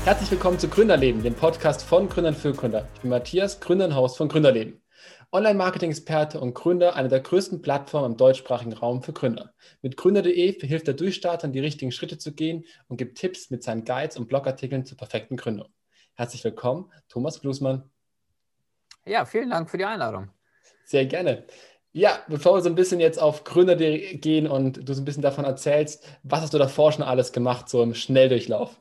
Herzlich willkommen zu Gründerleben, dem Podcast von Gründern für Gründer. Ich bin Matthias, Gründer und Host von Gründerleben. Online-Marketing-Experte und Gründer einer der größten Plattformen im deutschsprachigen Raum für Gründer. Mit gründer.de hilft er Durchstartern, die richtigen Schritte zu gehen und gibt Tipps mit seinen Guides und Blogartikeln zur perfekten Gründung. Herzlich willkommen, Thomas Glusmann. Ja, vielen Dank für die Einladung. Sehr gerne. Ja, bevor wir so ein bisschen jetzt auf Gründer.de gehen und du so ein bisschen davon erzählst, was hast du davor schon alles gemacht, so im Schnelldurchlauf?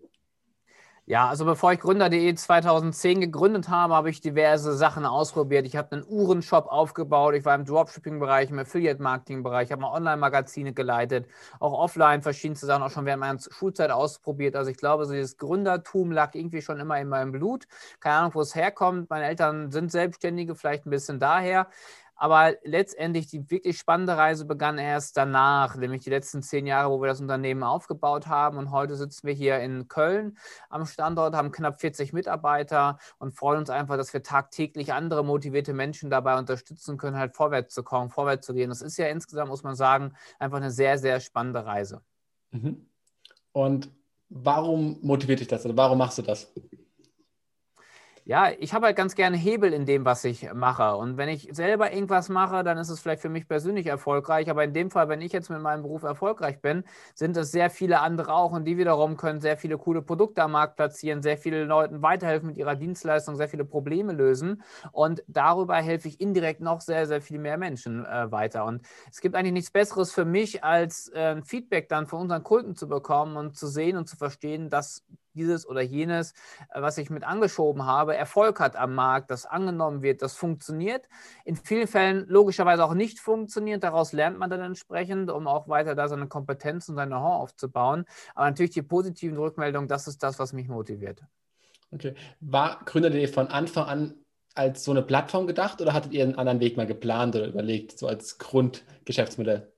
Ja, also bevor ich Gründer.de 2010 gegründet habe, habe ich diverse Sachen ausprobiert. Ich habe einen Uhrenshop aufgebaut, ich war im Dropshipping-Bereich, im Affiliate-Marketing-Bereich, ich habe mal Online-Magazine geleitet, auch offline verschiedenste Sachen, auch schon während meiner Schulzeit ausprobiert. Also ich glaube, so dieses Gründertum lag irgendwie schon immer in meinem Blut. Keine Ahnung, wo es herkommt. Meine Eltern sind Selbstständige, vielleicht ein bisschen daher. Aber letztendlich die wirklich spannende Reise begann erst danach, nämlich die letzten 10 Jahre, wo wir das Unternehmen aufgebaut haben. Und heute sitzen wir hier in Köln am Standort, haben knapp 40 Mitarbeiter und freuen uns einfach, dass wir tagtäglich andere motivierte Menschen dabei unterstützen können, halt vorwärts zu kommen, vorwärts zu gehen. Das ist ja insgesamt, muss man sagen, einfach eine sehr, sehr spannende Reise. Und warum motiviert dich das oder warum machst du das? Ja, ich habe halt ganz gerne Hebel in dem, was ich mache. Und wenn ich selber irgendwas mache, dann ist es vielleicht für mich persönlich erfolgreich. Aber in dem Fall, wenn ich jetzt mit meinem Beruf erfolgreich bin, sind es sehr viele andere auch. Und die wiederum können sehr viele coole Produkte am Markt platzieren, sehr vielen Leuten weiterhelfen mit ihrer Dienstleistung, sehr viele Probleme lösen. Und darüber helfe ich indirekt noch sehr, sehr viel mehr Menschen weiter. Und es gibt eigentlich nichts Besseres für mich, als ein Feedback dann von unseren Kunden zu bekommen und zu sehen und zu verstehen, dass dieses oder jenes, was ich mit angeschoben habe, Erfolg hat am Markt, das angenommen wird, das funktioniert. In vielen Fällen logischerweise auch nicht funktioniert. Daraus lernt man dann entsprechend, um auch weiter da seine Kompetenz und sein Know-how aufzubauen. Aber natürlich die positiven Rückmeldungen, das ist das, was mich motiviert. Okay. War Gründer.de von Anfang an als so eine Plattform gedacht oder hattet ihr einen anderen Weg mal geplant oder überlegt, so als Grundgeschäftsmodell?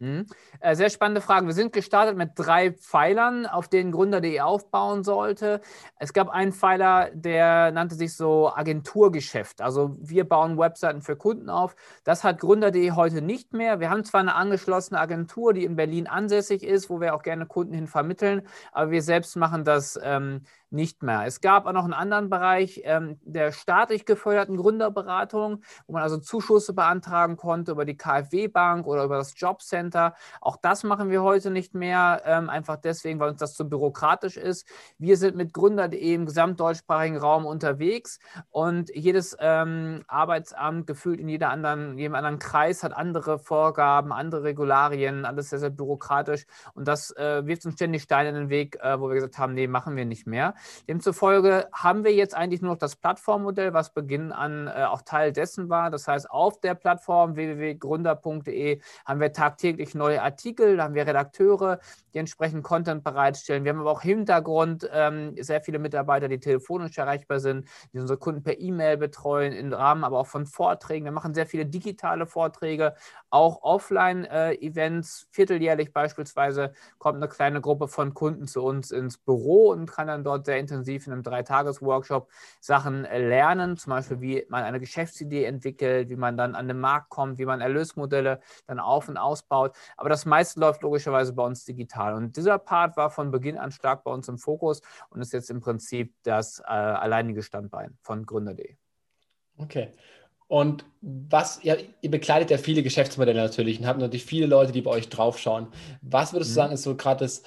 Sehr spannende Frage. Wir sind gestartet mit 3 Pfeilern, auf denen Gründer.de aufbauen sollte. Es gab einen Pfeiler, der nannte sich so Agenturgeschäft. Also wir bauen Webseiten für Kunden auf. Das hat Gründer.de heute nicht mehr. Wir haben zwar eine angeschlossene Agentur, die in Berlin ansässig ist, wo wir auch gerne Kunden hin vermitteln, aber wir selbst machen das nicht mehr. Es gab auch noch einen anderen Bereich der staatlich geförderten Gründerberatung, wo man also Zuschüsse beantragen konnte über die KfW-Bank oder über das Jobcenter. Auch das machen wir heute nicht mehr, einfach deswegen, weil uns das zu bürokratisch ist. Wir sind mit Gründer.de im gesamtdeutschsprachigen Raum unterwegs und jedes Arbeitsamt gefühlt in jedem anderen Kreis hat andere Vorgaben, andere Regularien, alles sehr, sehr bürokratisch und das wirft uns ständig Steine in den Weg, wo wir gesagt haben, nee, machen wir nicht mehr. Demzufolge haben wir jetzt eigentlich nur noch das Plattformmodell, was Beginn an auch Teil dessen war. Das heißt, auf der Plattform www.gründer.de haben wir tagtäglich neue Artikel, da haben wir Redakteure, die entsprechend Content bereitstellen. Wir haben aber auch im Hintergrund sehr viele Mitarbeiter, die telefonisch erreichbar sind, die unsere Kunden per E-Mail betreuen, im Rahmen aber auch von Vorträgen. Wir machen sehr viele digitale Vorträge, auch Offline-Events. Vierteljährlich beispielsweise kommt eine kleine Gruppe von Kunden zu uns ins Büro und kann dann dort sehr intensiv in einem 3-Tages-Workshop Sachen lernen, zum Beispiel wie man eine Geschäftsidee entwickelt, wie man dann an den Markt kommt, wie man Erlösmodelle dann auf- und ausbaut. Aber das meiste läuft logischerweise bei uns digital. Und dieser Part war von Beginn an stark bei uns im Fokus und ist jetzt im Prinzip das alleinige Standbein von Gründer.de. Okay. Und ja, ihr begleitet ja viele Geschäftsmodelle natürlich und habt natürlich viele Leute, die bei euch draufschauen. Was würdest du sagen, ist so gerade das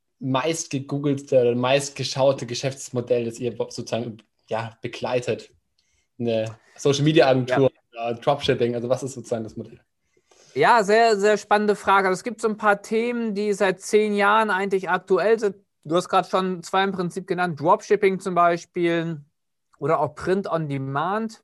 meist gegoogelte oder meistgeschaute Geschäftsmodell, das ihr sozusagen ja, begleitet? Eine Social Media Ja. Agentur, Dropshipping, also was ist sozusagen das Modell? Ja, sehr, sehr spannende Frage. Also es gibt so ein paar Themen, die seit 10 Jahren eigentlich aktuell sind. Du hast gerade schon 2 im Prinzip genannt, Dropshipping zum Beispiel oder auch Print on Demand.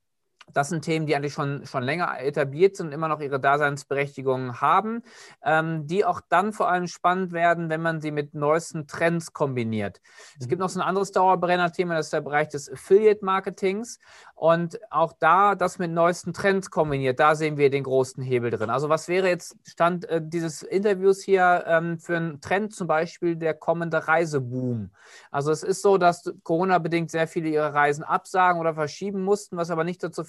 Das sind Themen, die eigentlich schon länger etabliert sind und immer noch ihre Daseinsberechtigung haben, die auch dann vor allem spannend werden, wenn man sie mit neuesten Trends kombiniert. Es gibt noch so ein anderes Dauerbrenner-Thema, das ist der Bereich des Affiliate-Marketings. Und auch da das mit neuesten Trends kombiniert, da sehen wir den großen Hebel drin. Also was wäre jetzt Stand dieses Interviews hier für einen Trend, zum Beispiel der kommende Reiseboom? Also es ist so, dass Corona-bedingt sehr viele ihre Reisen absagen oder verschieben mussten, was aber nicht dazu führt,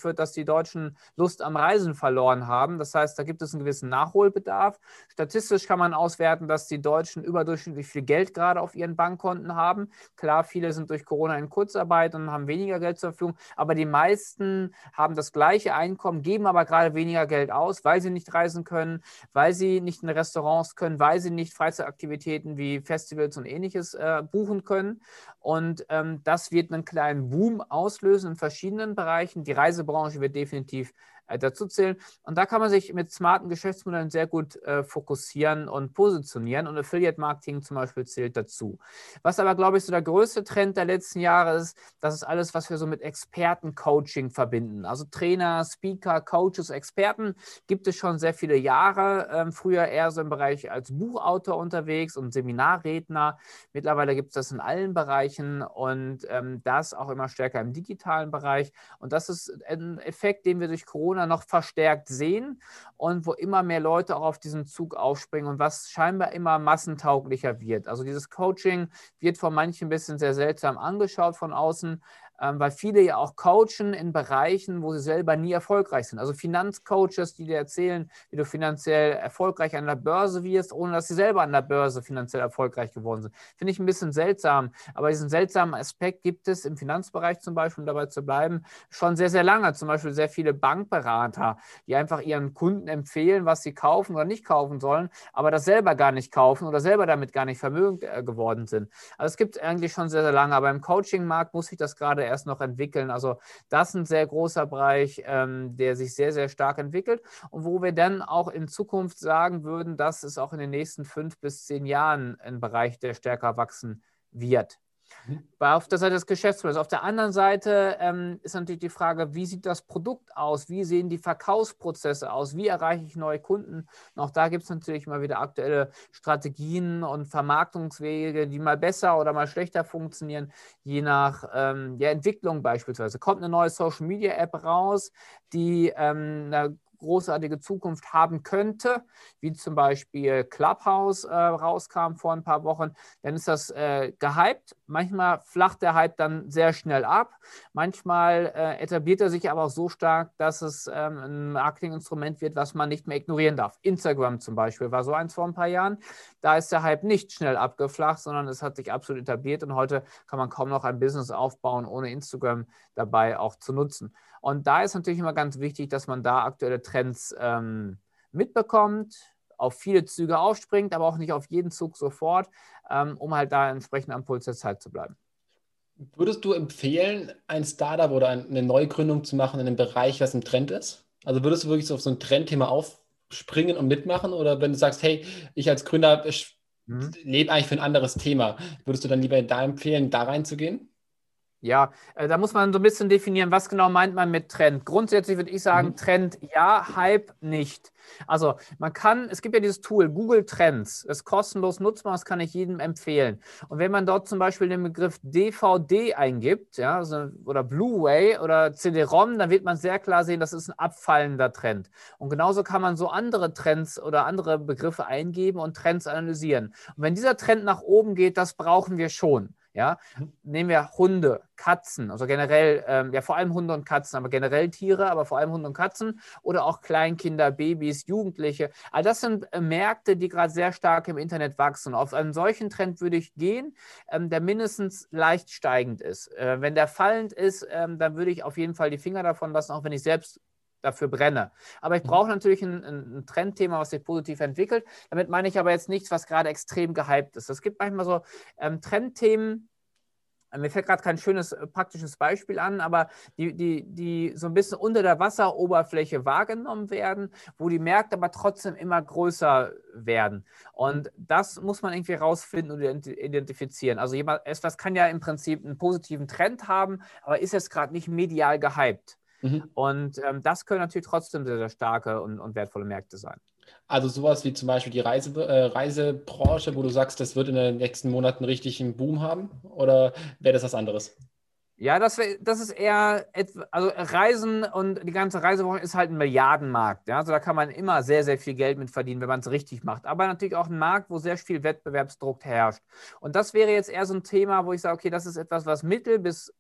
führt, dass die Deutschen Lust am Reisen verloren haben. Das heißt, da gibt es einen gewissen Nachholbedarf. Statistisch kann man auswerten, dass die Deutschen überdurchschnittlich viel Geld gerade auf ihren Bankkonten haben. Klar, viele sind durch Corona in Kurzarbeit und haben weniger Geld zur Verfügung, aber die meisten haben das gleiche Einkommen, geben aber gerade weniger Geld aus, weil sie nicht reisen können, weil sie nicht in Restaurants können, weil sie nicht Freizeitaktivitäten wie Festivals und Ähnliches buchen können. Und das wird einen kleinen Boom auslösen in verschiedenen Bereichen. Die Reisebranche wird definitiv dazu zählen. Und da kann man sich mit smarten Geschäftsmodellen sehr gut fokussieren und positionieren. Und Affiliate-Marketing zum Beispiel zählt dazu. Was aber, glaube ich, so der größte Trend der letzten Jahre ist, das ist alles, was wir so mit Expertencoaching verbinden. Also Trainer, Speaker, Coaches, Experten gibt es schon sehr viele Jahre. Früher eher so im Bereich als Buchautor unterwegs und Seminarredner. Mittlerweile gibt es das in allen Bereichen und das auch immer stärker im digitalen Bereich. Und das ist ein Effekt, den wir durch Corona noch verstärkt sehen und wo immer mehr Leute auch auf diesen Zug aufspringen und was scheinbar immer massentauglicher wird. Also dieses Coaching wird von manchen ein bisschen sehr seltsam angeschaut von außen, weil viele ja auch coachen in Bereichen, wo sie selber nie erfolgreich sind. Also Finanzcoaches, die dir erzählen, wie du finanziell erfolgreich an der Börse wirst, ohne dass sie selber an der Börse finanziell erfolgreich geworden sind. Finde ich ein bisschen seltsam. Aber diesen seltsamen Aspekt gibt es im Finanzbereich zum Beispiel, um dabei zu bleiben, schon sehr, sehr lange. Zum Beispiel sehr viele Bankberater, die einfach ihren Kunden empfehlen, was sie kaufen oder nicht kaufen sollen, aber das selber gar nicht kaufen oder selber damit gar nicht vermögend geworden sind. Also es gibt es eigentlich schon sehr, sehr lange. Aber im Coaching-Markt muss sich das gerade erst noch entwickeln. Also das ist ein sehr großer Bereich, der sich sehr, sehr stark entwickelt und wo wir dann auch in Zukunft sagen würden, dass es auch in den nächsten 5 bis 10 Jahren ein Bereich, der stärker wachsen wird. Auf der Seite des Geschäftsmodells. Auf der anderen Seite ist natürlich die Frage, wie sieht das Produkt aus? Wie sehen die Verkaufsprozesse aus? Wie erreiche ich neue Kunden? Und auch da gibt es natürlich mal wieder aktuelle Strategien und Vermarktungswege, die mal besser oder mal schlechter funktionieren, je nach der Entwicklung beispielsweise. Kommt eine neue Social-Media-App raus, die eine großartige Zukunft haben könnte, wie zum Beispiel Clubhouse rauskam vor ein paar Wochen, dann ist das gehypt. Manchmal flacht der Hype dann sehr schnell ab. Manchmal etabliert er sich aber auch so stark, dass es ein Marketinginstrument wird, was man nicht mehr ignorieren darf. Instagram zum Beispiel war so eins vor ein paar Jahren. Da ist der Hype nicht schnell abgeflacht, sondern es hat sich absolut etabliert und heute kann man kaum noch ein Business aufbauen, ohne Instagram dabei auch zu nutzen. Und da ist natürlich immer ganz wichtig, dass man da aktuelle Trends mitbekommt, auf viele Züge aufspringt, aber auch nicht auf jeden Zug sofort, um halt da entsprechend am Puls der Zeit zu bleiben. Würdest du empfehlen, ein Startup oder eine Neugründung zu machen in einem Bereich, was im Trend ist? Also würdest du wirklich so auf so ein Trendthema aufspringen und mitmachen? Oder wenn du sagst, hey, ich als Gründer lebe eigentlich für ein anderes Thema, würdest du dann lieber da empfehlen, da reinzugehen? Ja, da muss man so ein bisschen definieren, was genau meint man mit Trend. Grundsätzlich würde ich sagen, Trend ja, Hype nicht. Also es gibt ja dieses Tool, Google Trends, das ist kostenlos nutzbar, das kann ich jedem empfehlen. Und wenn man dort zum Beispiel den Begriff DVD eingibt, ja, also, oder Blu-ray oder CD-ROM, dann wird man sehr klar sehen, das ist ein abfallender Trend. Und genauso kann man so andere Trends oder andere Begriffe eingeben und Trends analysieren. Und wenn dieser Trend nach oben geht, das brauchen wir schon. Ja, nehmen wir Hunde, Katzen, also generell, ja vor allem Hunde und Katzen, aber generell Tiere, aber vor allem Hunde und Katzen oder auch Kleinkinder, Babys, Jugendliche. All das sind Märkte, die gerade sehr stark im Internet wachsen. Auf einen solchen Trend würde ich gehen, der mindestens leicht steigend ist. Wenn der fallend ist, dann würde ich auf jeden Fall die Finger davon lassen, auch wenn ich selbst dafür brenne. Aber ich brauche natürlich ein Trendthema, was sich positiv entwickelt. Damit meine ich aber jetzt nichts, was gerade extrem gehypt ist. Es gibt manchmal so Trendthemen, mir fällt gerade kein schönes praktisches Beispiel an, aber die so ein bisschen unter der Wasseroberfläche wahrgenommen werden, wo die Märkte aber trotzdem immer größer werden. Und das muss man irgendwie rausfinden und identifizieren. Also etwas kann ja im Prinzip einen positiven Trend haben, aber ist jetzt gerade nicht medial gehypt. Und das können natürlich trotzdem sehr, sehr starke und wertvolle Märkte sein. Also sowas wie zum Beispiel die Reisebranche, wo du sagst, das wird in den nächsten Monaten richtig einen Boom haben? Oder wäre das was anderes? Ja, das ist eher, also Reisen und die ganze Reisebranche ist halt ein Milliardenmarkt. Ja? Also da kann man immer sehr, sehr viel Geld mit verdienen, wenn man es richtig macht. Aber natürlich auch ein Markt, wo sehr viel Wettbewerbsdruck herrscht. Und das wäre jetzt eher so ein Thema, wo ich sage, okay, das ist etwas, was mittel- bis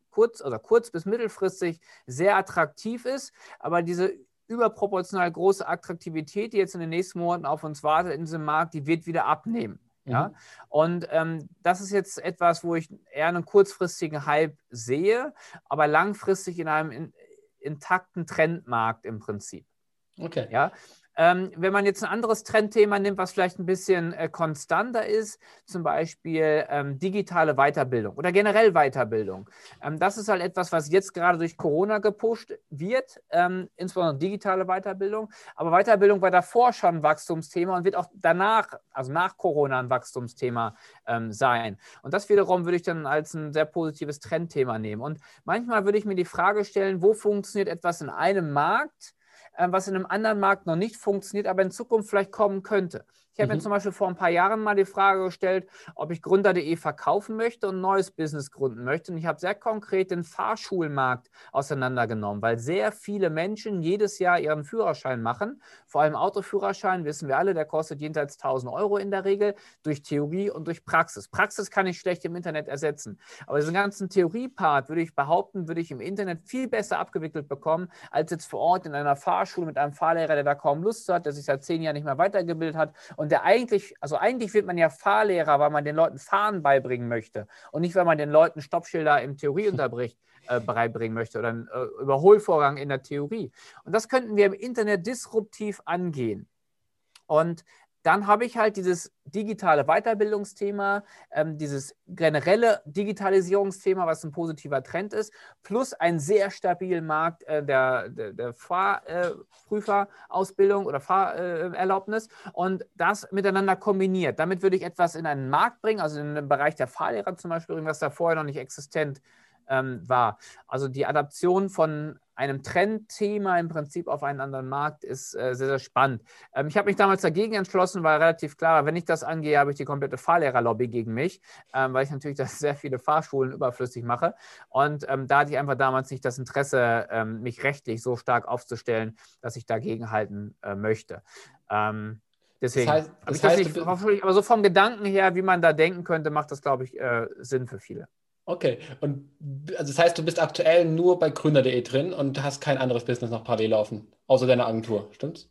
kurz- bis mittelfristig sehr attraktiv ist, aber diese überproportional große Attraktivität, die jetzt in den nächsten Monaten auf uns wartet in diesem Markt, die wird wieder abnehmen. Ja? Und das ist jetzt etwas, wo ich eher einen kurzfristigen Hype sehe, aber langfristig in einem intakten Trendmarkt im Prinzip. Okay. Ja? Wenn man jetzt ein anderes Trendthema nimmt, was vielleicht ein bisschen konstanter ist, zum Beispiel digitale Weiterbildung oder generell Weiterbildung. Das ist halt etwas, was jetzt gerade durch Corona gepusht wird, insbesondere digitale Weiterbildung. Aber Weiterbildung war davor schon ein Wachstumsthema und wird auch danach, also nach Corona, ein Wachstumsthema sein. Und das wiederum würde ich dann als ein sehr positives Trendthema nehmen. Und manchmal würde ich mir die Frage stellen, wo funktioniert etwas in einem Markt, was in einem anderen Markt noch nicht funktioniert, aber in Zukunft vielleicht kommen könnte. Ich habe mir zum Beispiel vor ein paar Jahren mal die Frage gestellt, ob ich Gründer.de verkaufen möchte und ein neues Business gründen möchte. Und ich habe sehr konkret den Fahrschulmarkt auseinandergenommen, weil sehr viele Menschen jedes Jahr ihren Führerschein machen. Vor allem Autoführerschein, wissen wir alle, der kostet jenseits 1.000 Euro in der Regel, durch Theorie und durch Praxis. Praxis kann ich schlecht im Internet ersetzen. Aber diesen ganzen Theorie-Part, würde ich behaupten, würde ich im Internet viel besser abgewickelt bekommen, als jetzt vor Ort in einer Fahrschule mit einem Fahrlehrer, der da kaum Lust hat, der sich seit 10 Jahren nicht mehr weitergebildet hat und der eigentlich wird man ja Fahrlehrer, weil man den Leuten Fahren beibringen möchte und nicht, weil man den Leuten Stoppschilder im Theorieunterricht beibringen möchte oder einen Überholvorgang in der Theorie. Und das könnten wir im Internet disruptiv angehen. Und dann habe ich halt dieses digitale Weiterbildungsthema, dieses generelle Digitalisierungsthema, was ein positiver Trend ist, plus einen sehr stabilen Markt der Fahrprüferausbildung oder Fahrerlaubnis und das miteinander kombiniert. Damit würde ich etwas in einen Markt bringen, also in den Bereich der Fahrlehrer zum Beispiel, was da vorher noch nicht existent war. Also die Adaption von einem Trendthema im Prinzip auf einen anderen Markt ist sehr, sehr spannend. Ich habe mich damals dagegen entschlossen, weil relativ klar war, wenn ich das angehe, habe ich die komplette Fahrlehrerlobby gegen mich, weil ich natürlich das sehr viele Fahrschulen überflüssig mache. Und da hatte ich einfach damals nicht das Interesse, mich rechtlich so stark aufzustellen, dass ich dagegen halten möchte. Deswegen aber so vom Gedanken her, wie man da denken könnte, macht das, glaube ich, Sinn für viele. Okay, und also das heißt, du bist aktuell nur bei Gründer.de drin und hast kein anderes Business noch parallel laufen, außer deiner Agentur, stimmt's?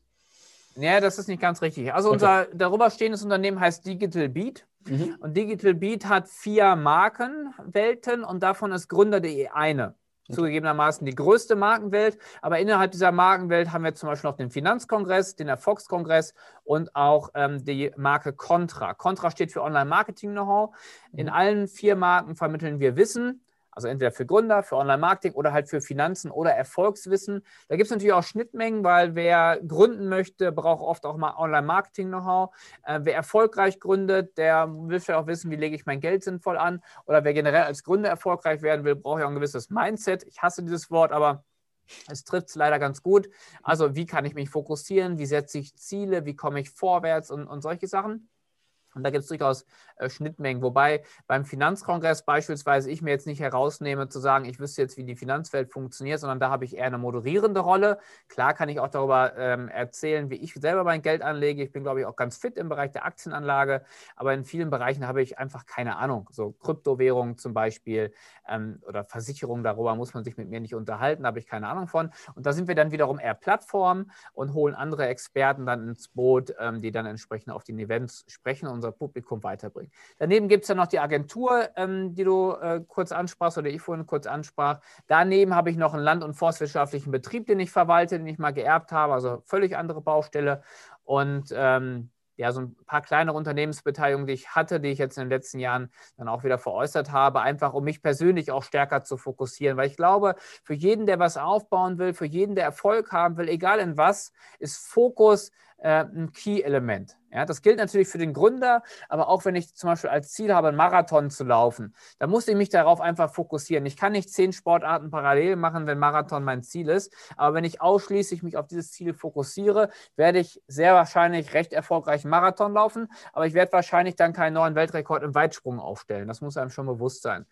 Ja, das ist nicht ganz richtig. Also unser darüber stehendes Unternehmen heißt Digital Beat und Digital Beat hat 4 Markenwelten und davon ist Gründer.de eine. Zugegebenermaßen die größte Markenwelt, aber innerhalb dieser Markenwelt haben wir zum Beispiel noch den Finanzkongress, den Erfolgskongress und auch die Marke Contra. Contra steht für Online-Marketing-Know-how. In allen 4 Marken vermitteln wir Wissen, also entweder für Gründer, für Online-Marketing oder halt für Finanzen oder Erfolgswissen. Da gibt es natürlich auch Schnittmengen, weil wer gründen möchte, braucht oft auch mal Online-Marketing-Know-how. Wer erfolgreich gründet, der will vielleicht auch wissen, wie lege ich mein Geld sinnvoll an. Oder wer generell als Gründer erfolgreich werden will, braucht ja auch ein gewisses Mindset. Ich hasse dieses Wort, aber es trifft es leider ganz gut. Also wie kann ich mich fokussieren, wie setze ich Ziele, wie komme ich vorwärts und solche Sachen. Und da gibt es durchaus Schnittmengen, wobei beim Finanzkongress beispielsweise ich mir jetzt nicht herausnehme zu sagen, ich wüsste jetzt, wie die Finanzwelt funktioniert, sondern da habe ich eher eine moderierende Rolle. Klar kann ich auch darüber erzählen, wie ich selber mein Geld anlege. Ich bin, glaube ich, auch ganz fit im Bereich der Aktienanlage, aber in vielen Bereichen habe ich einfach keine Ahnung. So Kryptowährungen zum Beispiel oder Versicherungen, darüber muss man sich mit mir nicht unterhalten, da habe ich keine Ahnung von. Und da sind wir dann wiederum eher Plattformen und holen andere Experten dann ins Boot, die dann entsprechend auf den Events sprechen und unser Publikum weiterbringen. Daneben gibt es dann noch die Agentur, die du kurz ansprachst oder ich vorhin kurz ansprach. Daneben habe ich noch einen land- und forstwirtschaftlichen Betrieb, den ich verwalte, den ich mal geerbt habe, also völlig andere Baustelle. Und ja, so ein paar kleinere Unternehmensbeteiligungen, die ich hatte, die ich jetzt in den letzten Jahren dann auch wieder veräußert habe, einfach um mich persönlich auch stärker zu fokussieren. Weil ich glaube, für jeden, der was aufbauen will, für jeden, der Erfolg haben will, egal in was, ist Fokus ein Key-Element. Ja, das gilt natürlich für den Gründer, aber auch wenn ich zum Beispiel als Ziel habe, einen Marathon zu laufen, dann muss ich mich darauf einfach fokussieren. Ich kann nicht 10 Sportarten parallel machen, wenn Marathon mein Ziel ist, aber wenn ich ausschließlich mich auf dieses Ziel fokussiere, werde ich sehr wahrscheinlich recht erfolgreich einen Marathon laufen, aber ich werde wahrscheinlich dann keinen neuen Weltrekord im Weitsprung aufstellen. Das muss einem schon bewusst sein.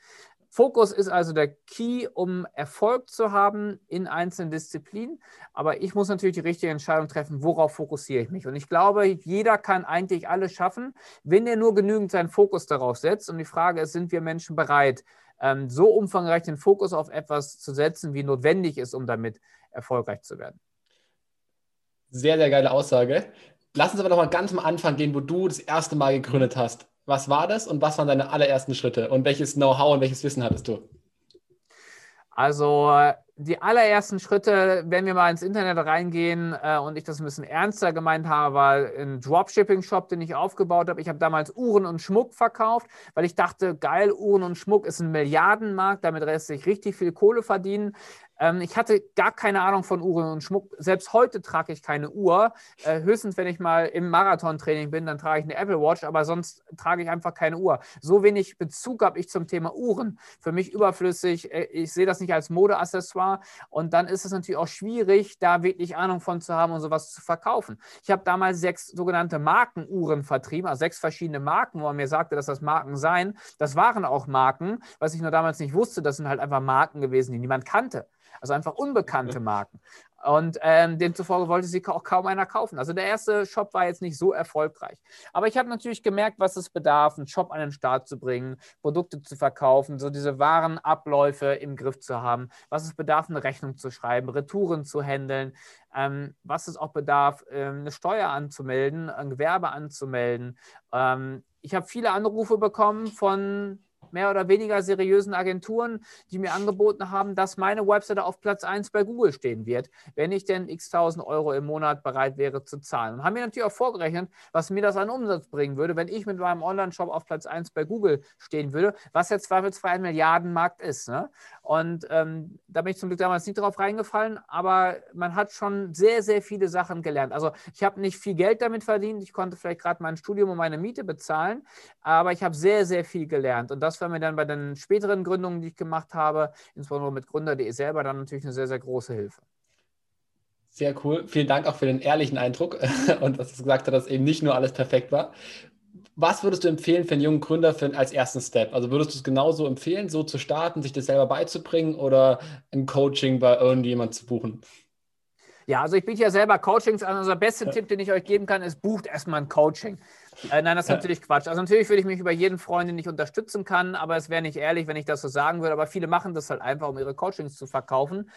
Fokus ist also der Key, um Erfolg zu haben in einzelnen Disziplinen. Aber ich muss natürlich die richtige Entscheidung treffen, worauf fokussiere ich mich. Und ich glaube, jeder kann eigentlich alles schaffen, wenn er nur genügend seinen Fokus darauf setzt. Und die Frage ist, sind wir Menschen bereit, so umfangreich den Fokus auf etwas zu setzen, wie notwendig ist, um damit erfolgreich zu werden? Sehr, sehr geile Aussage. Lass uns aber noch mal ganz am Anfang gehen, wo du das erste Mal gegründet hast. Was war das und was waren deine allerersten Schritte? Und welches Know-how und welches Wissen hattest du? Also die allerersten Schritte, wenn wir mal ins Internet reingehen und ich das ein bisschen ernster gemeint habe, war ein Dropshipping-Shop, den ich aufgebaut habe. Ich habe damals Uhren und Schmuck verkauft, weil ich dachte, geil, Uhren und Schmuck ist ein Milliardenmarkt, damit lässt sich richtig viel Kohle verdienen. Ich hatte gar keine Ahnung von Uhren und Schmuck. Selbst heute trage ich keine Uhr. Höchstens, wenn ich mal im Marathontraining bin, dann trage ich eine Apple Watch, aber sonst trage ich einfach keine Uhr. So wenig Bezug habe ich zum Thema Uhren. Für mich überflüssig. Ich sehe das nicht als Modeaccessoire. Und dann ist es natürlich auch schwierig, da wirklich Ahnung von zu haben und sowas zu verkaufen. Ich habe damals 6 sogenannte Markenuhren vertrieben, also 6 verschiedene Marken, wo man mir sagte, dass das Marken seien. Das waren auch Marken, was ich nur damals nicht wusste. Das sind halt einfach Marken gewesen, die niemand kannte. Also einfach unbekannte Marken. Und demzufolge wollte sie auch kaum einer kaufen. Also der erste Shop war jetzt nicht so erfolgreich. Aber ich habe natürlich gemerkt, was es bedarf, einen Shop an den Start zu bringen, Produkte zu verkaufen, so diese wahren Abläufe im Griff zu haben, was es bedarf, eine Rechnung zu schreiben, Retouren zu handeln, was es auch bedarf, eine Steuer anzumelden, ein Gewerbe anzumelden. Ich habe viele Anrufe bekommen von mehr oder weniger seriösen Agenturen, die mir angeboten haben, dass meine Webseite auf Platz 1 bei Google stehen wird, wenn ich denn x tausend Euro im Monat bereit wäre zu zahlen. Und haben mir natürlich auch vorgerechnet, was mir das an Umsatz bringen würde, wenn ich mit meinem Online-Shop auf Platz 1 bei Google stehen würde, was jetzt zweifelsfrei ein Milliardenmarkt ist. Ne? Und da bin ich zum Glück damals nicht drauf reingefallen, aber man hat schon sehr, sehr viele Sachen gelernt. Also ich habe nicht viel Geld damit verdient, ich konnte vielleicht gerade mein Studium und meine Miete bezahlen, aber ich habe sehr, sehr viel gelernt. Und das war mir dann bei den späteren Gründungen, die ich gemacht habe, insbesondere mit Gründer.de selber, dann natürlich eine sehr, sehr große Hilfe. Sehr cool. Vielen Dank auch für den ehrlichen Eindruck und dass du gesagt hast, dass eben nicht nur alles perfekt war. Was würdest du empfehlen für einen jungen Gründer als ersten Step? Also würdest du es genauso empfehlen, so zu starten, sich das selber beizubringen oder ein Coaching bei irgendjemand zu buchen? Ja, also ich biete ja selber Coachings an. Also der beste Tipp, den ich euch geben kann, ist, bucht erstmal ein Coaching. Nein, das ist natürlich Quatsch. Also natürlich würde ich mich über jeden freuen, den ich unterstützen kann, aber es wäre nicht ehrlich, wenn ich das so sagen würde. Aber viele machen das halt einfach, um ihre Coachings zu verkaufen.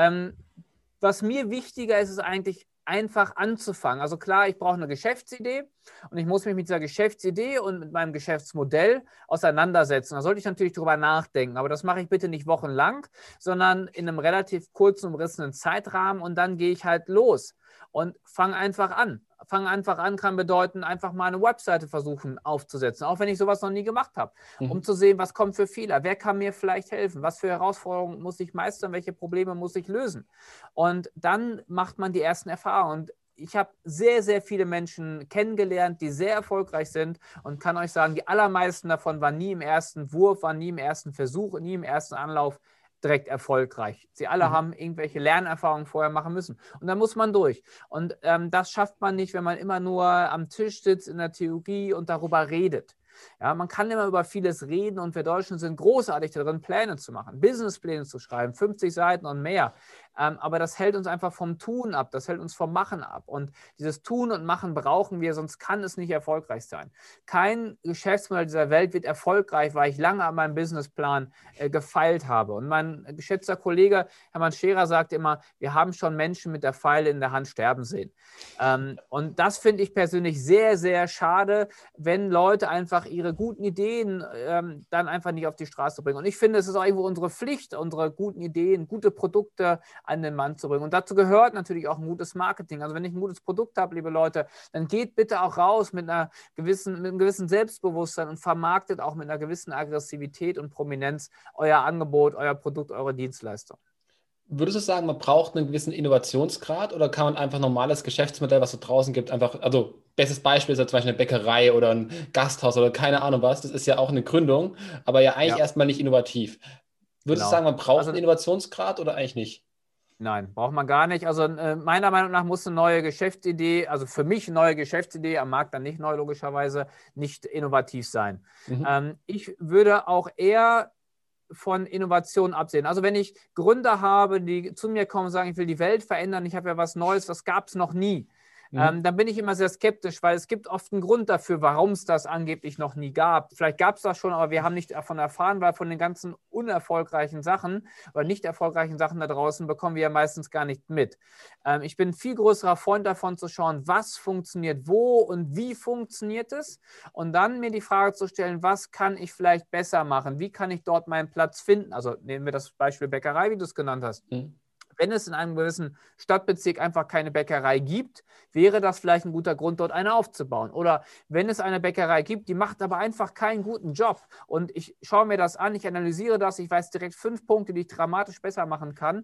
Was mir wichtiger ist, ist eigentlich einfach anzufangen. Also klar, ich brauche eine Geschäftsidee und ich muss mich mit dieser Geschäftsidee und mit meinem Geschäftsmodell auseinandersetzen. Da sollte ich natürlich drüber nachdenken, aber das mache ich bitte nicht wochenlang, sondern in einem relativ kurzen, umrissenen Zeitrahmen und dann gehe ich halt los und fange einfach an. Fangen einfach an kann bedeuten, einfach mal eine Webseite versuchen aufzusetzen, auch wenn ich sowas noch nie gemacht habe, um zu sehen, was kommt für Fehler, wer kann mir vielleicht helfen, was für Herausforderungen muss ich meistern, welche Probleme muss ich lösen. Und dann macht man die ersten Erfahrungen. Und ich habe sehr, sehr viele Menschen kennengelernt, die sehr erfolgreich sind und kann euch sagen, die allermeisten davon waren nie im ersten Wurf, waren nie im ersten Versuch, nie im ersten Anlauf direkt erfolgreich. Sie alle haben irgendwelche Lernerfahrungen vorher machen müssen. Und da muss man durch. Und das schafft man nicht, wenn man immer nur am Tisch sitzt in der Theorie und darüber redet. Ja, man kann immer über vieles reden und wir Deutschen sind großartig darin, Pläne zu machen, Businesspläne zu schreiben, 50 Seiten und mehr. Aber das hält uns einfach vom Tun ab, das hält uns vom Machen ab. Und dieses Tun und Machen brauchen wir, sonst kann es nicht erfolgreich sein. Kein Geschäftsmodell dieser Welt wird erfolgreich, weil ich lange an meinem Businessplan gefeilt habe. Und mein geschätzter Kollege Hermann Scherer sagt immer, wir haben schon Menschen mit der Feile in der Hand sterben sehen. Und das finde ich persönlich sehr, sehr schade, wenn Leute einfach ihre guten Ideen dann einfach nicht auf die Straße bringen. Und ich finde, es ist auch irgendwo unsere Pflicht, unsere guten Ideen, gute Produkte an den Mann zu bringen. Und dazu gehört natürlich auch ein gutes Marketing. Also wenn ich ein gutes Produkt habe, liebe Leute, dann geht bitte auch raus mit einem gewissen Selbstbewusstsein und vermarktet auch mit einer gewissen Aggressivität und Prominenz euer Angebot, euer Produkt, eure Dienstleistung. Würdest du sagen, man braucht einen gewissen Innovationsgrad oder kann man einfach normales Geschäftsmodell, was es draußen gibt, einfach, also bestes Beispiel ist ja zum Beispiel eine Bäckerei oder ein Gasthaus oder keine Ahnung was, das ist ja auch eine Gründung, aber ja eigentlich erstmal nicht innovativ. Würdest du sagen, man braucht einen Innovationsgrad oder eigentlich nicht? Nein, braucht man gar nicht. Also meiner Meinung nach muss eine neue Geschäftsidee, also für mich eine neue Geschäftsidee, am Markt dann nicht neu logischerweise, nicht innovativ sein. Ich würde auch eher von Innovation absehen. Also wenn ich Gründer habe, die zu mir kommen und sagen, ich will die Welt verändern, ich habe ja was Neues, das gab es noch nie. Dann bin ich immer sehr skeptisch, weil es gibt oft einen Grund dafür, warum es das angeblich noch nie gab. Vielleicht gab es das schon, aber wir haben nicht davon erfahren, weil von den ganzen unerfolgreichen Sachen oder nicht erfolgreichen Sachen da draußen bekommen wir ja meistens gar nicht mit. Ich bin ein viel größerer Freund davon zu schauen, was funktioniert wo und wie funktioniert es und dann mir die Frage zu stellen, was kann ich vielleicht besser machen? Wie kann ich dort meinen Platz finden? Also nehmen wir das Beispiel Bäckerei, wie du es genannt hast. Wenn es in einem gewissen Stadtbezirk einfach keine Bäckerei gibt, wäre das vielleicht ein guter Grund, dort eine aufzubauen. Oder wenn es eine Bäckerei gibt, die macht aber einfach keinen guten Job und ich schaue mir das an, ich analysiere das, ich weiß direkt 5 Punkte, die ich dramatisch besser machen kann,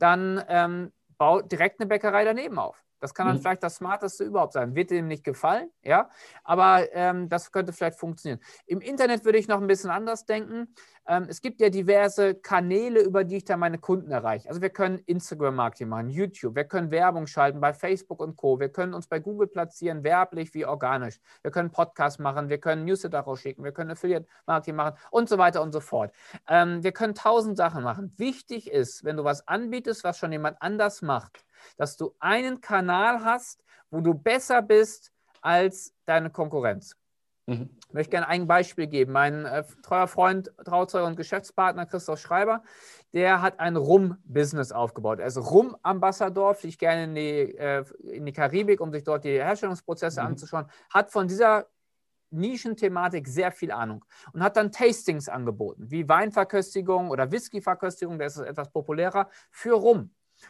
dann baue direkt eine Bäckerei daneben auf. Das kann dann vielleicht das Smarteste überhaupt sein. Wird dem nicht gefallen, ja, aber das könnte vielleicht funktionieren. Im Internet würde ich noch ein bisschen anders denken. Es gibt ja diverse Kanäle, über die ich dann meine Kunden erreiche. Also wir können Instagram-Marketing machen, YouTube, wir können Werbung schalten bei Facebook und Co. Wir können uns bei Google platzieren, werblich wie organisch. Wir können Podcasts machen, wir können Newsletter rausschicken, wir können Affiliate-Marketing machen und so weiter und so fort. Wir können 1000 Sachen machen. Wichtig ist, wenn du was anbietest, was schon jemand anders macht, dass du einen Kanal hast, wo du besser bist als deine Konkurrenz. Ich möchte gerne ein Beispiel geben. Mein treuer Freund, Trauzeuge und Geschäftspartner Christoph Schreiber, der hat ein Rum-Business aufgebaut. Er ist Rum-Ambassador, fliegt gerne in die Karibik, um sich dort die Herstellungsprozesse anzuschauen, hat von dieser Nischenthematik sehr viel Ahnung und hat dann Tastings angeboten, wie Weinverköstigung oder Whiskyverköstigung, der ist etwas populärer, für Rum.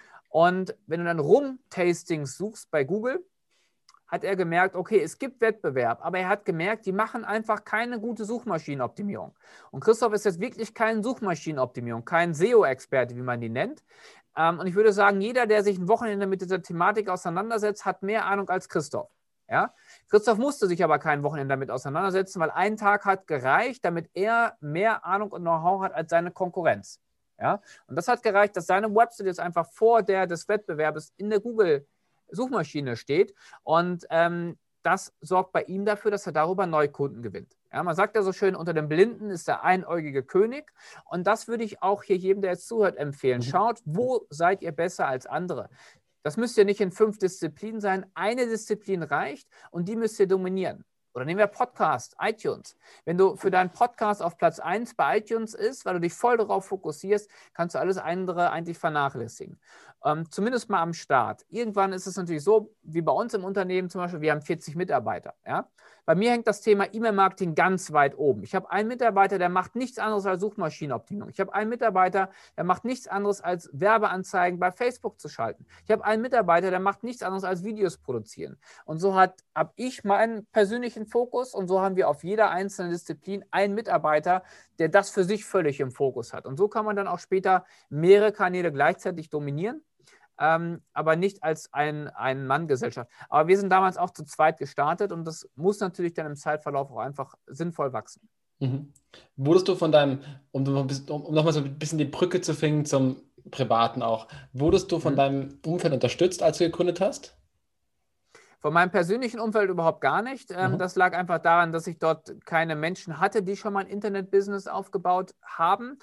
Und wenn du dann Rum-Tastings suchst bei Google, hat er gemerkt, okay, es gibt Wettbewerb, aber er hat gemerkt, die machen einfach keine gute Suchmaschinenoptimierung. Und Christoph ist jetzt wirklich kein Suchmaschinenoptimierung, kein SEO-Experte, wie man die nennt. Und ich würde sagen, jeder, der sich ein Wochenende mit dieser Thematik auseinandersetzt, hat mehr Ahnung als Christoph. Ja? Christoph musste sich aber kein Wochenende damit auseinandersetzen, weil ein Tag hat gereicht, damit er mehr Ahnung und Know-how hat als seine Konkurrenz. Ja? Und das hat gereicht, dass seine Website jetzt einfach vor der des Wettbewerbs in der Google-Suchmaschine steht. Und das sorgt bei ihm dafür, dass er darüber Neukunden gewinnt. Ja, man sagt ja so schön, unter den Blinden ist der einäugige König. Und das würde ich auch hier jedem, der jetzt zuhört, empfehlen. Schaut, wo seid ihr besser als andere? Das müsst ihr nicht in 5 Disziplinen sein. Eine Disziplin reicht und die müsst ihr dominieren. Oder nehmen wir Podcast, iTunes. Wenn du für deinen Podcast auf Platz 1 bei iTunes ist, weil du dich voll darauf fokussierst, kannst du alles andere eigentlich vernachlässigen. Zumindest mal am Start. Irgendwann ist es natürlich so, wie bei uns im Unternehmen zum Beispiel, wir haben 40 Mitarbeiter. Ja? Bei mir hängt das Thema E-Mail-Marketing ganz weit oben. Ich habe einen Mitarbeiter, der macht nichts anderes als Suchmaschinenoptimierung. Ich habe einen Mitarbeiter, der macht nichts anderes als Werbeanzeigen bei Facebook zu schalten. Ich habe einen Mitarbeiter, der macht nichts anderes als Videos produzieren. Und so habe ich meinen persönlichen Fokus und so haben wir auf jeder einzelnen Disziplin einen Mitarbeiter, der das für sich völlig im Fokus hat. Und so kann man dann auch später mehrere Kanäle gleichzeitig dominieren. Aber nicht als Ein-Mann-Gesellschaft. Aber wir sind damals auch zu zweit gestartet und das muss natürlich dann im Zeitverlauf auch einfach sinnvoll wachsen. Wurdest du von deinem, um nochmal so ein bisschen die Brücke zu finden zum Privaten auch, wurdest du von deinem Umfeld unterstützt, als du gegründet hast? Von meinem persönlichen Umfeld überhaupt gar nicht. Das lag einfach daran, dass ich dort keine Menschen hatte, die schon mal ein Internet-Business aufgebaut haben.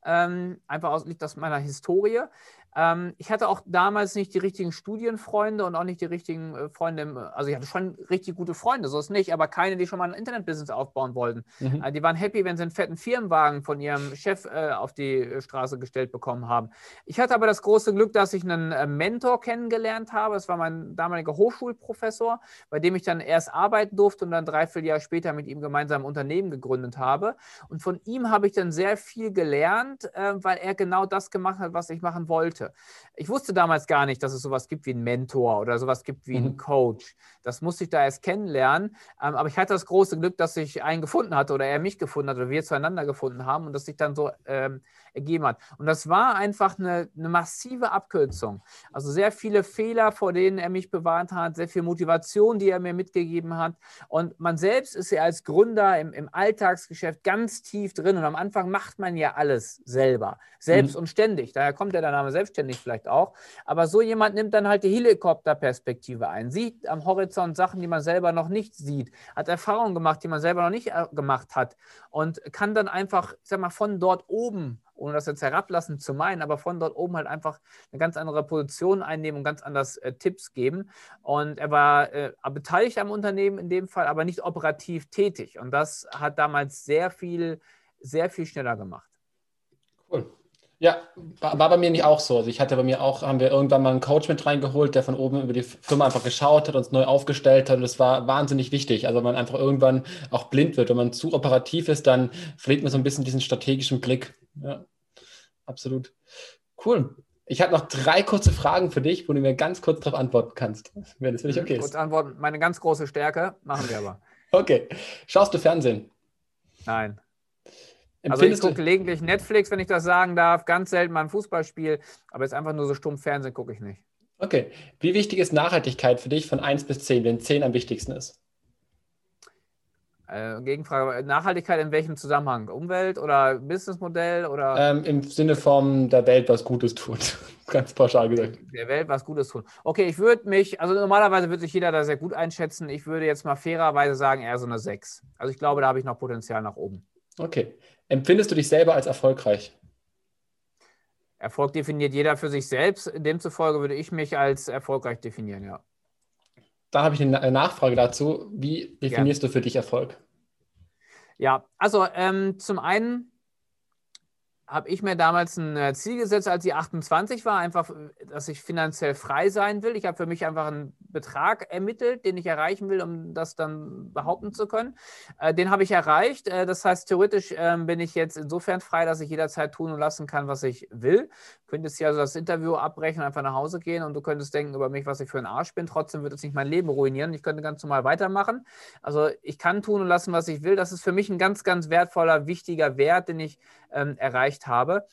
Liegt aus meiner Historie. Ich hatte auch damals nicht die richtigen Studienfreunde und auch nicht die richtigen Freunde. Also ich hatte schon richtig gute Freunde, so ist nicht, aber keine, die schon mal ein Internet-Business aufbauen wollten. Die waren happy, wenn sie einen fetten Firmenwagen von ihrem Chef auf die Straße gestellt bekommen haben. Ich hatte aber das große Glück, dass ich einen Mentor kennengelernt habe. Das war mein damaliger Hochschulprofessor, bei dem ich dann erst arbeiten durfte und dann 3-4 Jahre später mit ihm gemeinsam ein Unternehmen gegründet habe. Und von ihm habe ich dann sehr viel gelernt, weil er genau das gemacht hat, was ich machen wollte. Ich wusste damals gar nicht, dass es sowas gibt wie einen Mentor oder sowas gibt wie einen Coach. Das musste ich da erst kennenlernen. Aber ich hatte das große Glück, dass ich einen gefunden hatte oder er mich gefunden hat oder wir zueinander gefunden haben und das sich dann so ergeben hat. Und das war einfach eine massive Abkürzung. Also sehr viele Fehler, vor denen er mich bewahrt hat, sehr viel Motivation, die er mir mitgegeben hat. Und man selbst ist ja als Gründer im Alltagsgeschäft ganz tief drin und am Anfang macht man ja alles selber, selbst und ständig. Daher kommt ja der Name selbstständig vielleicht auch. Aber so jemand nimmt dann halt die Helikopterperspektive ein, sieht am Horizont Sachen, die man selber noch nicht sieht, hat Erfahrungen gemacht, die man selber noch nicht gemacht hat und kann dann einfach, ich sag mal, von dort oben ohne das jetzt herablassend zu meinen, aber von dort oben halt einfach eine ganz andere Position einnehmen und ganz anders Tipps geben. Und er war beteiligt am Unternehmen in dem Fall, aber nicht operativ tätig. Und das hat damals sehr viel schneller gemacht. Cool. Ja, war bei mir nicht auch so. Also ich hatte bei mir auch, haben wir irgendwann mal einen Coach mit reingeholt, der von oben über die Firma einfach geschaut hat, uns neu aufgestellt hat. Und das war wahnsinnig wichtig. Also wenn man einfach irgendwann auch blind wird. Wenn man zu operativ ist, dann verliert man so ein bisschen diesen strategischen Blick. Ja, absolut. Cool. Ich habe noch 3 kurze Fragen für dich, wo du mir ganz kurz darauf antworten kannst, wenn das für dich okay ist. Kurz antworten, meine ganz große Stärke, machen wir aber. Okay. Schaust du Fernsehen? Nein. Also ich gucke gelegentlich Netflix, wenn ich das sagen darf, ganz selten mal ein Fußballspiel, aber jetzt einfach nur so stumpf Fernsehen gucke ich nicht. Okay. Wie wichtig ist Nachhaltigkeit für dich von 1 bis 10, wenn 10 am wichtigsten ist? Gegenfrage, Nachhaltigkeit in welchem Zusammenhang? Umwelt oder Businessmodell oder? Im Sinne von der Welt was Gutes tun. Ganz pauschal gesagt. Der Welt was Gutes tun. Okay, ich würde mich, also normalerweise würde sich jeder da sehr gut einschätzen. Ich würde jetzt mal fairerweise sagen, eher so eine 6. Also ich glaube, da habe ich noch Potenzial nach oben. Okay. Empfindest du dich selber als erfolgreich? Erfolg definiert jeder für sich selbst. Demzufolge würde ich mich als erfolgreich definieren, ja. Da habe ich eine Nachfrage dazu. Wie definierst du für dich Erfolg? Ja, also zum einen habe ich mir damals ein Ziel gesetzt, als ich 28 war, einfach, dass ich finanziell frei sein will. Ich habe für mich einfach einen Betrag ermittelt, den ich erreichen will, um das dann behaupten zu können. Den habe ich erreicht. Das heißt, theoretisch bin ich jetzt insofern frei, dass ich jederzeit tun und lassen kann, was ich will. Du könntest hier also das Interview abbrechen, einfach nach Hause gehen und du könntest denken über mich, was ich für ein Arsch bin. Trotzdem wird es nicht mein Leben ruinieren. Ich könnte ganz normal weitermachen. Also ich kann tun und lassen, was ich will. Das ist für mich ein ganz, ganz wertvoller, wichtiger Wert, den ich erreicht habe.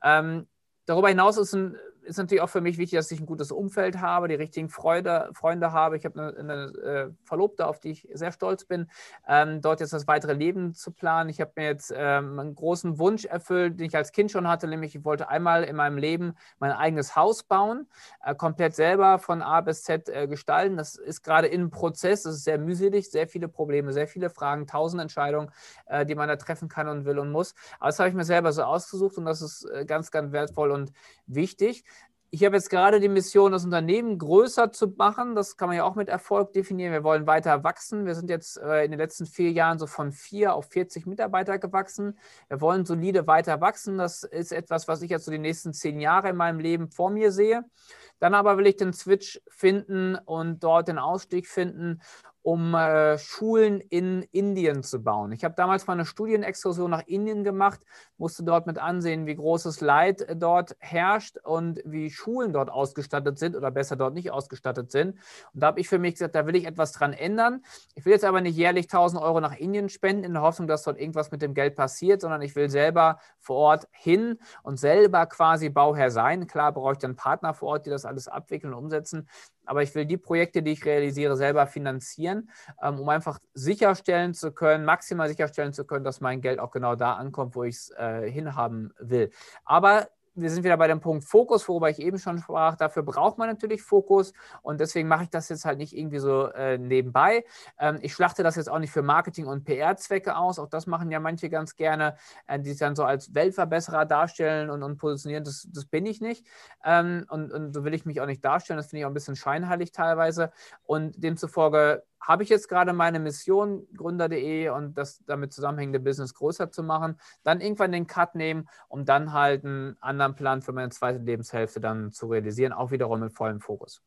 Darüber hinaus ist natürlich auch für mich wichtig, dass ich ein gutes Umfeld habe, die richtigen Freunde habe. Ich habe eine Verlobte, auf die ich sehr stolz bin, dort jetzt das weitere Leben zu planen. Ich habe mir jetzt einen großen Wunsch erfüllt, den ich als Kind schon hatte, nämlich ich wollte einmal in meinem Leben mein eigenes Haus bauen, komplett selber von A bis Z gestalten. Das ist gerade im Prozess, das ist sehr mühselig, sehr viele Probleme, sehr viele Fragen, 1000 Entscheidungen, die man da treffen kann und will und muss. Aber das habe ich mir selber so ausgesucht und das ist ganz, ganz wertvoll und wichtig. Ich habe jetzt gerade die Mission, das Unternehmen größer zu machen. Das kann man ja auch mit Erfolg definieren. Wir wollen weiter wachsen. Wir sind jetzt in den letzten 4 Jahren so von 4 auf 40 Mitarbeiter gewachsen. Wir wollen solide weiter wachsen. Das ist etwas, was ich jetzt so die nächsten 10 Jahre in meinem Leben vor mir sehe. Dann aber will ich den Switch finden und dort den Ausstieg finden, um Schulen in Indien zu bauen. Ich habe damals mal eine Studienexkursion nach Indien gemacht, musste dort mit ansehen, wie großes Leid dort herrscht und wie Schulen dort ausgestattet sind oder besser dort nicht ausgestattet sind. Und da habe ich für mich gesagt, da will ich etwas dran ändern. Ich will jetzt aber nicht jährlich 1.000 Euro nach Indien spenden, in der Hoffnung, dass dort irgendwas mit dem Geld passiert, sondern ich will selber vor Ort hin und selber quasi Bauherr sein. Klar brauche ich dann Partner vor Ort, die das alles abwickeln und umsetzen. Aber ich will die Projekte, die ich realisiere, selber finanzieren, um einfach sicherstellen zu können, maximal sicherstellen zu können, dass mein Geld auch genau da ankommt, wo ich es hinhaben will. Aber wir sind wieder bei dem Punkt Fokus, worüber ich eben schon sprach. Dafür braucht man natürlich Fokus und deswegen mache ich das jetzt halt nicht irgendwie so nebenbei. Ich schlachte das jetzt auch nicht für Marketing- und PR-Zwecke aus. Auch das machen ja manche ganz gerne, die sich dann so als Weltverbesserer darstellen und positionieren. Das bin ich nicht und so will ich mich auch nicht darstellen. Das finde ich auch ein bisschen scheinheilig teilweise und demzufolge habe ich jetzt gerade meine Mission, Gründer.de und das damit zusammenhängende Business größer zu machen, dann irgendwann den Cut nehmen, um dann halt einen anderen Plan für meine zweite Lebenshälfte dann zu realisieren, auch wiederum mit vollem Fokus.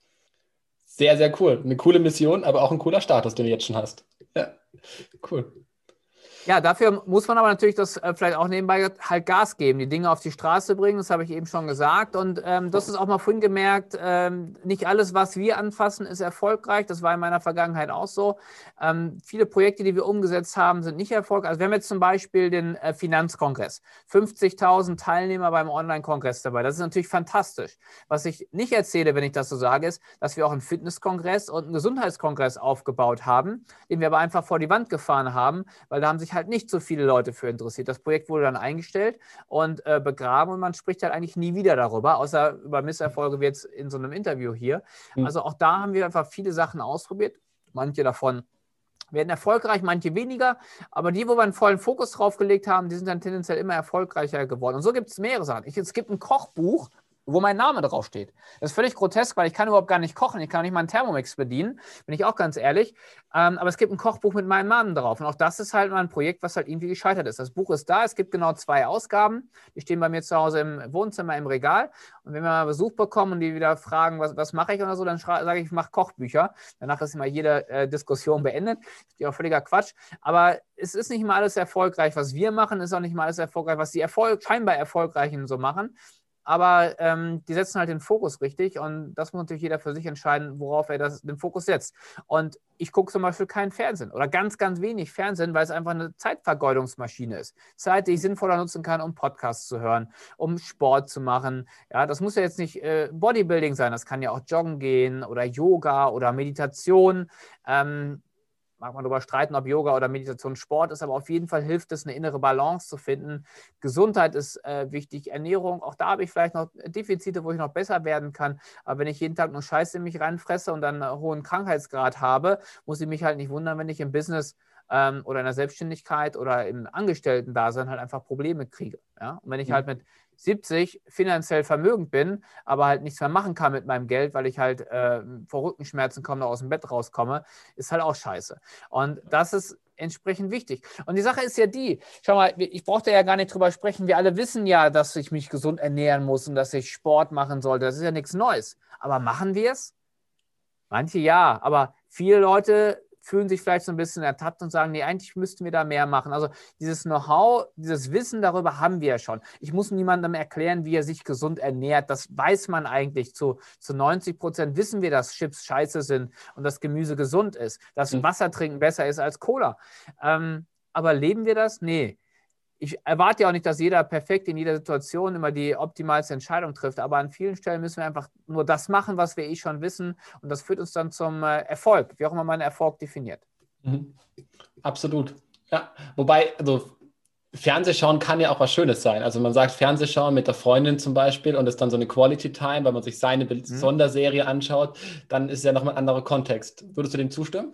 Sehr, sehr cool. Eine coole Mission, aber auch ein cooler Status, den du jetzt schon hast. Ja, cool. Ja, dafür muss man aber natürlich das vielleicht auch nebenbei halt Gas geben, die Dinge auf die Straße bringen, das habe ich eben schon gesagt. Und das ist auch mal vorhin gemerkt, nicht alles, was wir anfassen, ist erfolgreich. Das war in meiner Vergangenheit auch so. Viele Projekte, die wir umgesetzt haben, sind nicht erfolgreich. Also wir haben jetzt zum Beispiel den Finanzkongress. 50.000 Teilnehmer beim Online-Kongress dabei. Das ist natürlich fantastisch. Was ich nicht erzähle, wenn ich das so sage, ist, dass wir auch einen Fitnesskongress und einen Gesundheitskongress aufgebaut haben, den wir aber einfach vor die Wand gefahren haben, weil da haben sich halt nicht so viele Leute für interessiert. Das Projekt wurde dann eingestellt und begraben und man spricht halt eigentlich nie wieder darüber, außer über Misserfolge wie jetzt in so einem Interview hier. Also auch da haben wir einfach viele Sachen ausprobiert. Manche davon werden erfolgreich, manche weniger, aber die, wo wir einen vollen Fokus drauf gelegt haben, die sind dann tendenziell immer erfolgreicher geworden. Und so gibt es mehrere Sachen. Es gibt ein Kochbuch, wo mein Name draufsteht. Das ist völlig grotesk, weil ich kann überhaupt gar nicht kochen. Ich kann auch nicht mal einen Thermomix bedienen, bin ich auch ganz ehrlich. Aber es gibt ein Kochbuch mit meinem Namen drauf. Und auch das ist halt mal ein Projekt, was halt irgendwie gescheitert ist. Das Buch ist da, es gibt genau 2 Ausgaben. Die stehen bei mir zu Hause im Wohnzimmer im Regal. Und wenn wir mal Besuch bekommen und die wieder fragen, was mache ich oder so, dann sage ich mache Kochbücher. Danach ist immer jede Diskussion beendet. Das ist ja auch völliger Quatsch. Aber es ist nicht mal alles erfolgreich, was wir machen. Es ist auch nicht mal alles erfolgreich, was die scheinbar Erfolgreichen so machen. Aber die setzen halt den Fokus richtig und das muss natürlich jeder für sich entscheiden, worauf er den Fokus setzt. Und ich gucke zum Beispiel keinen Fernsehen oder ganz, ganz wenig Fernsehen, weil es einfach eine Zeitvergeudungsmaschine ist. Zeit, die ich sinnvoller nutzen kann, um Podcasts zu hören, um Sport zu machen. Ja, das muss ja jetzt nicht Bodybuilding sein, das kann ja auch Joggen gehen oder Yoga oder Meditation. Mag man darüber streiten, ob Yoga oder Meditation Sport ist, aber auf jeden Fall hilft es, eine innere Balance zu finden. Gesundheit ist wichtig, Ernährung, auch da habe ich vielleicht noch Defizite, wo ich noch besser werden kann. Aber wenn ich jeden Tag nur Scheiße in mich reinfresse und dann einen hohen Krankheitsgrad habe, muss ich mich halt nicht wundern, wenn ich im Business oder in der Selbstständigkeit oder im Angestellten-Dasein halt einfach Probleme kriege. Ja? Und wenn ich halt mit 70 finanziell vermögend bin, aber halt nichts mehr machen kann mit meinem Geld, weil ich halt vor Rückenschmerzen kaum noch aus dem Bett rauskomme, ist halt auch scheiße. Und das ist entsprechend wichtig. Und die Sache ist ja die, schau mal, ich brauchte ja gar nicht drüber sprechen, wir alle wissen ja, dass ich mich gesund ernähren muss und dass ich Sport machen sollte. Das ist ja nichts Neues. Aber machen wir es? Manche ja, aber viele Leute fühlen sich vielleicht so ein bisschen ertappt und sagen, nee, eigentlich müssten wir da mehr machen. Also dieses Know-how, dieses Wissen darüber haben wir ja schon. Ich muss niemandem erklären, wie er sich gesund ernährt. Das weiß man eigentlich. Zu 90% wissen wir, dass Chips scheiße sind und dass Gemüse gesund ist, dass Wasser trinken besser ist als Cola. Aber leben wir das? Nee. Ich erwarte ja auch nicht, dass jeder perfekt in jeder Situation immer die optimalste Entscheidung trifft, aber an vielen Stellen müssen wir einfach nur das machen, was wir schon wissen und das führt uns dann zum Erfolg, wie auch immer man Erfolg definiert. Absolut. Ja, wobei, also Fernsehschauen kann ja auch was Schönes sein. Also man sagt Fernsehschauen mit der Freundin zum Beispiel und ist dann so eine Quality Time, weil man sich seine Sonderserie anschaut, dann ist ja nochmal ein anderer Kontext. Würdest du dem zustimmen?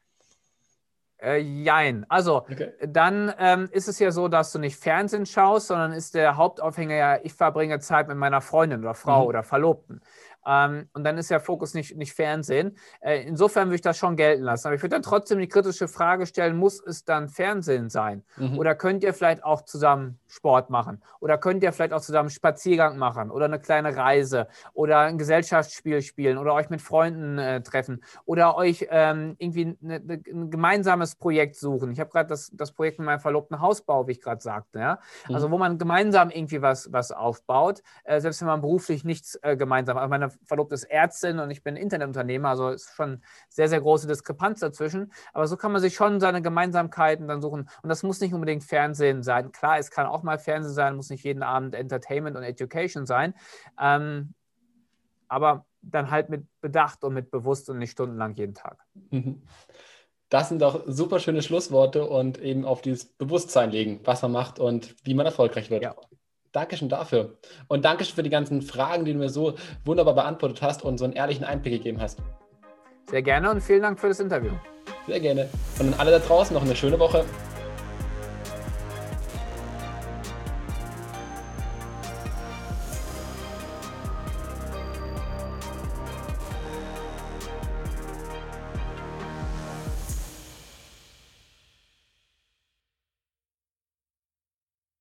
Jein. Also, dann ist es ja so, dass du nicht Fernsehen schaust, sondern ist der Hauptaufhänger ja, ich verbringe Zeit mit meiner Freundin oder Frau oder Verlobten. Und dann ist ja Fokus nicht Fernsehen. Insofern würde ich das schon gelten lassen. Aber ich würde dann trotzdem die kritische Frage stellen, muss es dann Fernsehen sein? Oder könnt ihr vielleicht auch zusammen Sport machen? Oder könnt ihr vielleicht auch zusammen einen Spaziergang machen? Oder eine kleine Reise? Oder ein Gesellschaftsspiel spielen? Oder euch mit Freunden treffen? Oder euch irgendwie ein gemeinsames Projekt suchen? Ich habe gerade das Projekt mit meinem Verlobten Hausbau, wie ich gerade sagte. Ja? Also wo man gemeinsam irgendwie was aufbaut, selbst wenn man beruflich nichts gemeinsam hat. Also meine Verlobte ist Ärztin und ich bin Internetunternehmer, also ist schon sehr, sehr große Diskrepanz dazwischen. Aber so kann man sich schon seine Gemeinsamkeiten dann suchen. Und das muss nicht unbedingt Fernsehen sein. Klar, es kann auch mal Fernsehen sein, muss nicht jeden Abend Entertainment und Education sein. Aber dann halt mit Bedacht und mit Bewusst und nicht stundenlang jeden Tag. Das sind doch super schöne Schlussworte und eben auf dieses Bewusstsein legen, was man macht und wie man erfolgreich wird. Ja. Dankeschön dafür. Und Dankeschön für die ganzen Fragen, die du mir so wunderbar beantwortet hast und so einen ehrlichen Einblick gegeben hast. Sehr gerne und vielen Dank für das Interview. Sehr gerne. Und an alle da draußen noch eine schöne Woche.